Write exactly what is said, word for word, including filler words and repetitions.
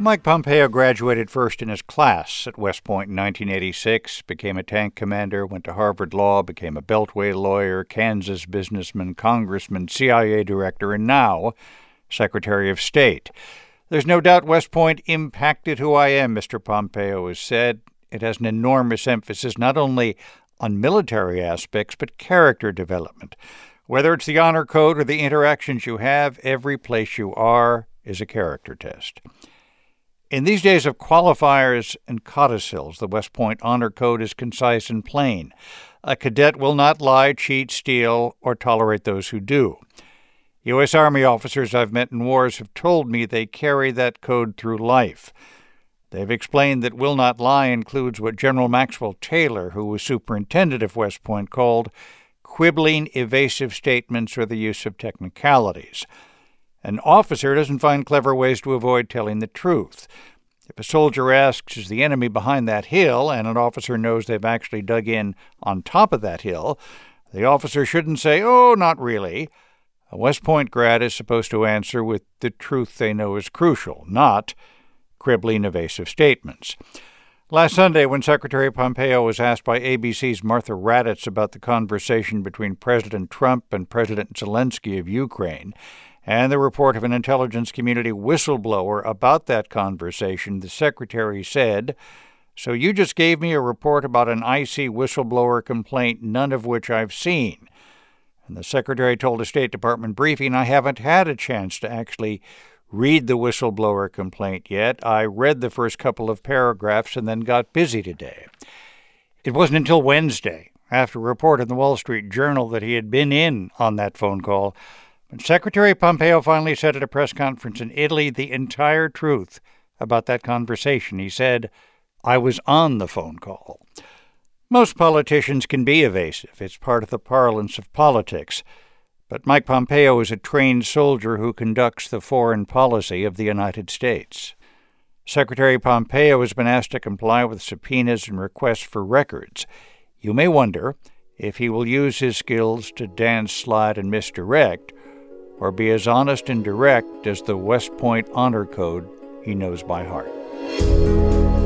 Mike Pompeo graduated first in his class at West Point in nineteen eighty-six, became a tank commander, went to Harvard Law, became a Beltway lawyer, Kansas businessman, congressman, C I A director, and now Secretary of State. There's no doubt West Point impacted who I am, Mister Pompeo has said. It has an enormous emphasis not only on military aspects, but character development. Whether it's the honor code or the interactions you have, every place you are is a character test. In these days of qualifiers and codicils, the West Point Honor Code is concise and plain. A cadet will not lie, cheat, steal, or tolerate those who do. U S. Army officers I've met in wars have told me they carry that code through life. They've explained that will not lie includes what General Maxwell Taylor, who was superintendent of West Point, called quibbling, evasive statements or the use of technicalities. An officer doesn't find clever ways to avoid telling the truth. If a soldier asks, is the enemy behind that hill, and an officer knows they've actually dug in on top of that hill, the officer shouldn't say, oh, not really. A West Point grad is supposed to answer with the truth they know is crucial, not quibbling, evasive statements. Last Sunday, when Secretary Pompeo was asked by A B C's Martha Raddatz about the conversation between President Trump and President Zelensky of Ukraine, and the report of an intelligence community whistleblower about that conversation, the secretary said, "So you just gave me a report about an icy whistleblower complaint, none of which I've seen." And the secretary told a State Department briefing, "I haven't had a chance to actually read the whistleblower complaint yet. I read the first couple of paragraphs and then got busy today." It wasn't until Wednesday, after a report in the Wall Street Journal, that he had been in on that phone call. When Secretary Pompeo finally said at a press conference in Italy the entire truth about that conversation. He said, "I was on the phone call." Most politicians can be evasive. It's part of the parlance of politics. But Mike Pompeo is a trained soldier who conducts the foreign policy of the United States. Secretary Pompeo has been asked to comply with subpoenas and requests for records. You may wonder if he will use his skills to dance, slide, and misdirect, or be as honest and direct as the West Point Honor Code he knows by heart.